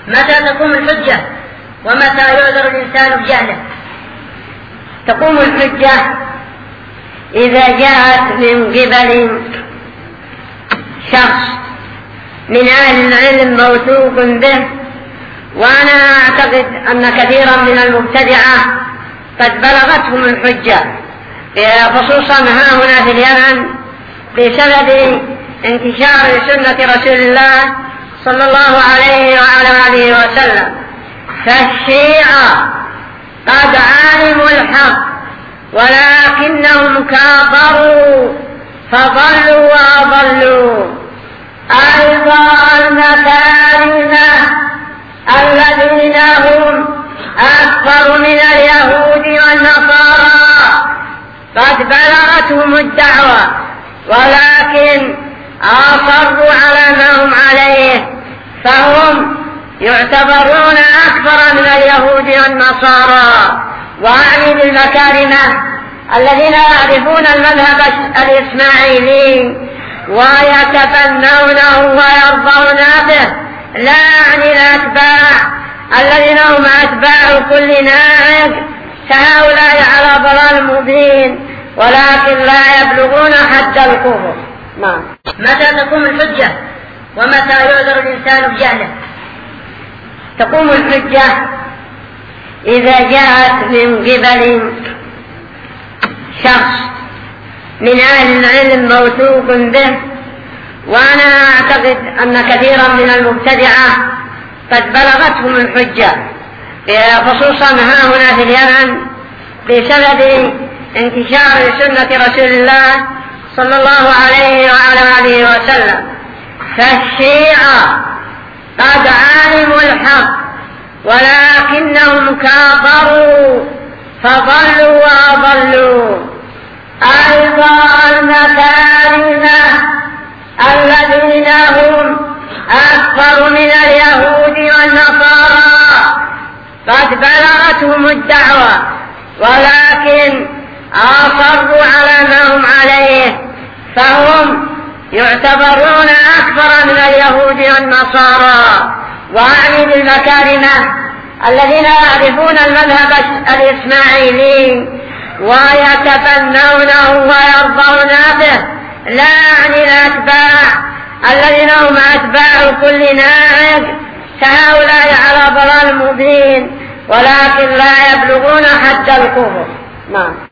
متى تقوم الحجة ومتى يعذر الإنسان بجهله؟ تقوم الحجة إذا جاءت من قبل شخص من أهل العلم موثوق به، وأنا أعتقد أن كثيرا من المبتدعة قد بلغتهم الحجة، خصوصا ها هنا في اليمن بسبب انتشار سنة رسول الله صلى الله عليه وعلى آله وسلم. فالشيعة قد علموا الحق ولكنهم كافروا فضلوا وأضلوا. أيضا المكارمة الذين هم أكثر من اليهود والنصارى قد بلغتهم الدعوة ولكن أصروا على ما هم عليه، فهم يعتبرون أكثر من اليهود والنصارى. وأعني بالمكارمة الذين يعرفون المذهب الإسماعيلي ويتبنونه ويرضون به، لا يعني الأتباع الذين هم أتباع كل ناعق، فهؤلاء على ضلال مبين ولكن لا يبلغون حد الكفر. متى تقوم الحجة ومتى يعذر الإنسان بجهله؟ تقوم الحجة إذا جاءت من قبل شخص من أهل العلم موثوق به، وأنا أعتقد أن كثيرا من المبتدعة قد بلغتهم الحجة، خصوصا ها هنا في اليمن بسبب انتشار سنة رسول الله صلى الله عليه وعلى آله وسلم. فالشيعة قد علموا الحق ولكنهم كافروا فضلوا وأضلوا. أيضا المكارمة الذين هم أكثر من اليهود والنصارى قد بلغتهم الدعوة ولكن أصروا على ما هم عليه، فهم يعتبرون أكثر من اليهود والنصارى. وأعني بالمكارمة الذين يعرفون المذهب الإسماعيلي ويتبنونه ويرضون به، لا يعني الأتباع الذين هم أتباع كل ناعق، فهؤلاء على ضلال مبين ولكن لا يبلغون حد الكفر.